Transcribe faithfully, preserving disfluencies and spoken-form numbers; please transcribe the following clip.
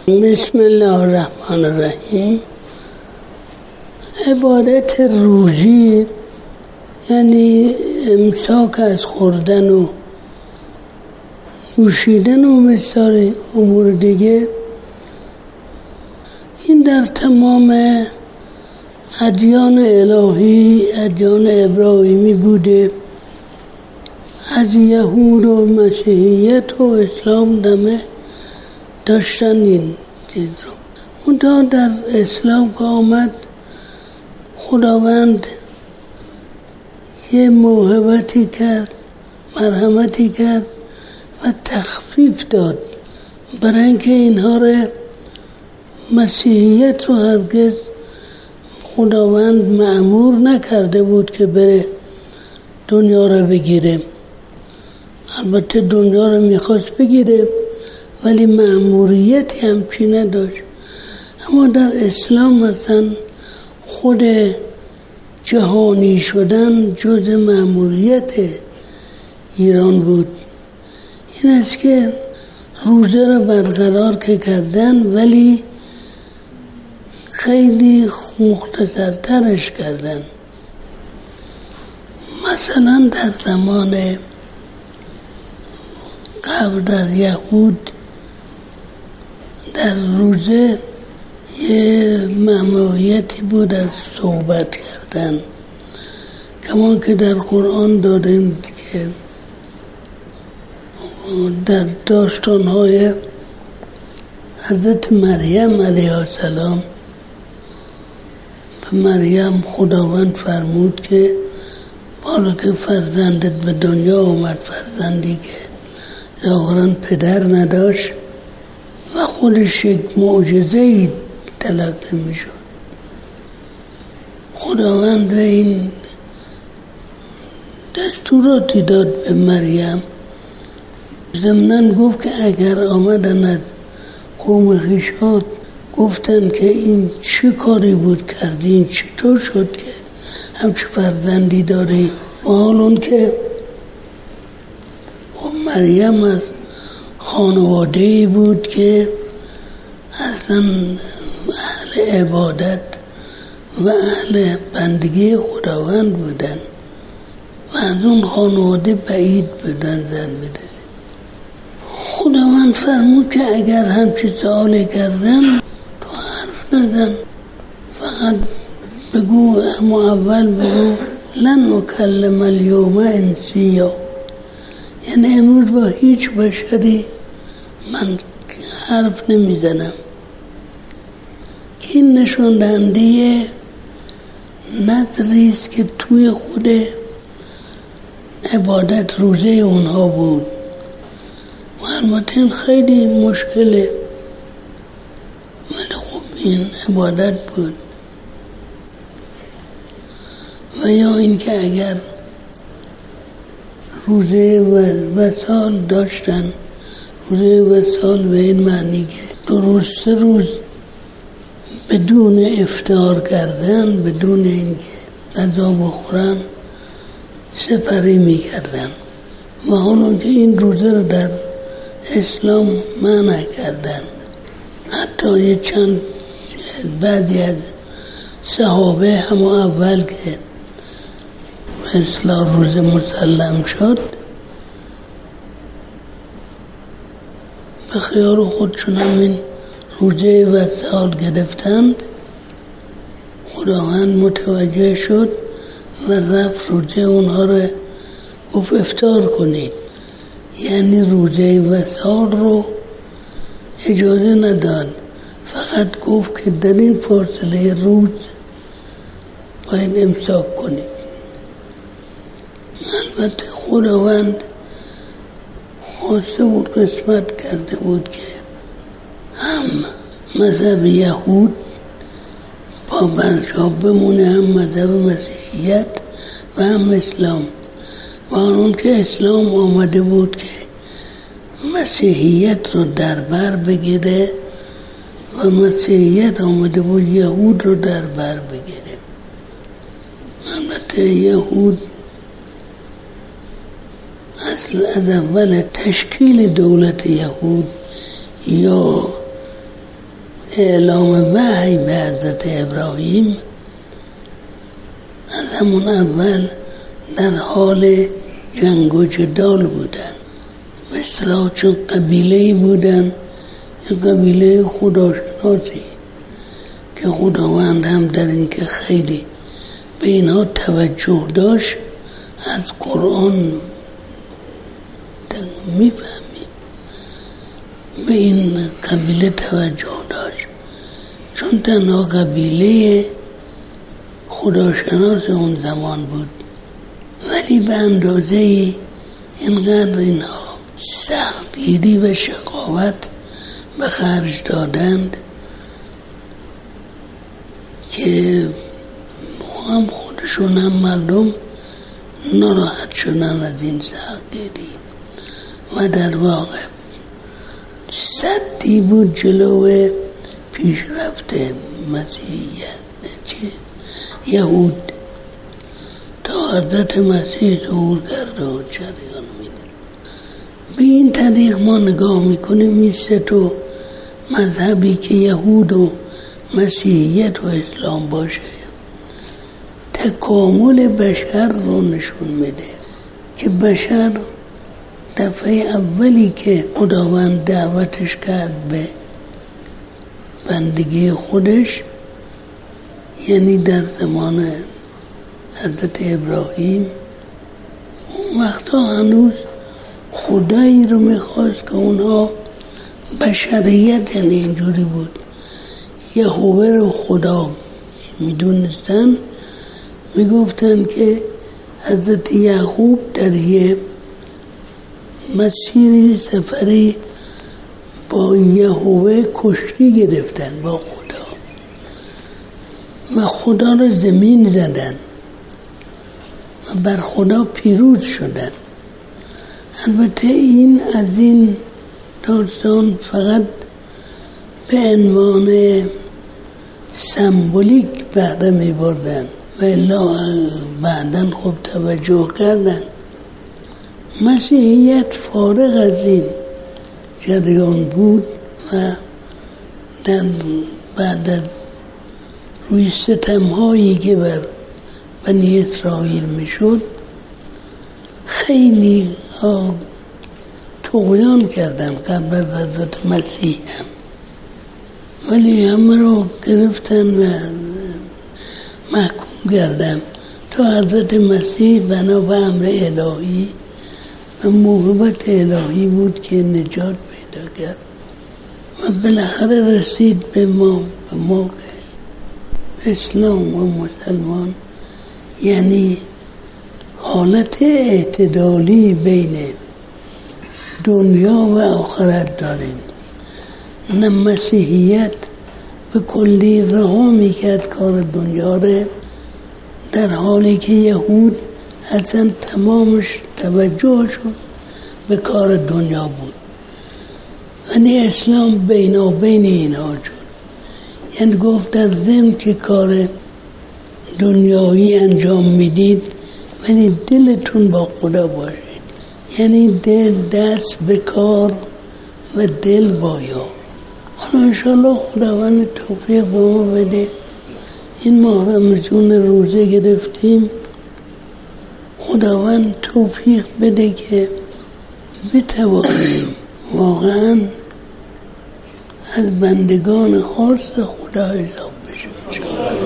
بسم الله الرحمن الرحیم. عبادت روزی یعنی امساک از خوردن و نوشیدن و مثال امور دیگه، این در تمام ادیان الهی، ادیان ابراهیمی بوده. از یهود و مسیحیت و اسلام دمه داشتن این چیز رو. منتها در اسلام که آمد، خداوند یه موهبتی کرد، مرحمتی کرد و تخفیف داد، برای اینکه اینها رو مسیحیت رو هرگز خداوند مأمور نکرده بود که بره دنیا رو بگیره. البته دنیا رو میخواست بگیره ولی مأموریتی همچی نداشت. اما در اسلام مثلا خود جهانی شدن جز مأموریت ایران بود. این است که روزه رو برقرار که کردن ولی خیلی مختصرترش کردن. مثلا در زمان قبل در یهود در روزه یه ممنوعیتی بود از صحبت کردن، کمان که در قرآن داریم که در داستان‌های حضرت مریم علیه السلام، به مریم خداوند فرمود که حالا که فرزندت به دنیا آمد، فرزندی که ظاهراً پدر نداشت و خودش یک معجزه‌ای تلقی میشد، خداوند به این دستوراتی داد به مریم. ضمناً گفت که اگر آمدن از قوم خویشات گفتن که این چه کاری بود کردی، این چطور شد که همچه فرزندی داری، و حال اون که مریم از خانواده‌ای بود که اصلا اهل عبادت و اهل بندگی خداوند بودن و از اون خانواده بعید بودن زن می‌رسید. خداوند فرمود که اگر همچه سوالی کردن تو حرف نزن، فقط بگو، اما اول بگو لن اکلم الیوم انسیا، یعنی امروز با هیچ بشری من حرف نمیزنم. که این نشان دهنده نظری است که توی خود عبادت روزه اونها بود و البته این خیلی مشکله، ولی خب این عبادت بود. و یا اینکه اگر روزه وصال داشتن، روزه وصال به این معنی که دو روز سه روز بدون افطار کردن، بدون اینکه غذا بخورن، سپری میکردن. و حالا که این روزه رو در اسلام منع کردن، حتی یه چند بعضی از صحابه همون اول که اصلاح روزه مسلم شد به خیال خودشون همین روزه وصال گرفتند. خداوند متوجه شد و رفت روزه اونها رو گفت افطار کنید، یعنی روزه وصال رو اجازه نداد، فقط گفت که در این فاصله روز باید امساک کنید. البته خداوند خواسته بود، قسمت کرده بود که هم مذهب یهود با برجا بمونه، هم مذهب مسیحیت و هم اسلام. و اون که اسلام آمده بود که مسیحیت رو در بر بگیره و مسیحیت آمده بود یهود رو در بر بگیره. البته یهود اصل از اول تشکیل دولت یهود یا اعلام وحی به حضرت ابراهیم از همون اول در حال جنگ و جدال بودن. به اصطلاح چون قبیله‌ای بودن، یه قبیله خداشناسی که خداوند هم در این که خیلی به اینها توجه داشت. از قرآن میفهمی به این قبیله توجه داشت، چون تنها قبیله خداشناس اون زمان بود، ولی به اندازه اینقدر اینها سختگیری و شقاوت به خرج دادند که هم خودشون هم مردم ناراحت شدن از این سختگیری و در واقع سدی بود جلو پیشرفت مسیحیت یهود تا حضرت مسیح ظهور کرده و جریان میده. به این طریق ما نگاه میکنیم این سه تا مذهبی که یهود و مسیحیت و اسلام باشه تکامل بشر رو نشون میده که بشر دفعه اولی که خداوند دعوتش کرد به بندگی خودش، یعنی در زمان حضرت ابراهیم، اون وقتا هنوز خدایی رو میخواست که اونها بشریت یعنی اینجوری بود یهوه رو خدا میدونستن، میگفتن که حضرت یعقوب در یه مسیری سفری با یهوه کشتی گرفتن با خدا و خدا رو زمین زدن و بر خدا پیروز شدن. البته این از این داستان فقط به عنوان سمبولیک بهره می بردن و الا بعدن خوب توجه کردن. مسیحیت فارغ از این جریان بود و در بعد از روی ستم هایی که بر بنی اسرائیل می شد خیلی ها طغیان کردن قبل از حضرت مسیح هم، ولی همه رو گرفتن و محکوم کردن تا حضرت مسیح بنا به امر الهی و موهبت الهی بود که نجات پیدا کرد و بالاخره رسید به ما به ما اسلام و مسلمان، یعنی حالت اعتدالی بین دنیا و آخرت داریم. نه مسیحیت به کلی رها میکرد کار دنیا رو، در حالی که یهود اصلا تمامش توجهشون به کار دنیا بود. یعنی اسلام بینا بین اینها شد، یعنی گفت در ضمن که کار دنیایی انجام میدید ولی دلتون با خدا باشید، یعنی دل دست به کار و دل با یار. حالا انشاءالله خداوند توفیق به ما بده. این ماه رمضان روزه گرفتیم، خداوند توفیق بده که بتوانیم واقعا از بندگان خاص خدا حساب بشیم.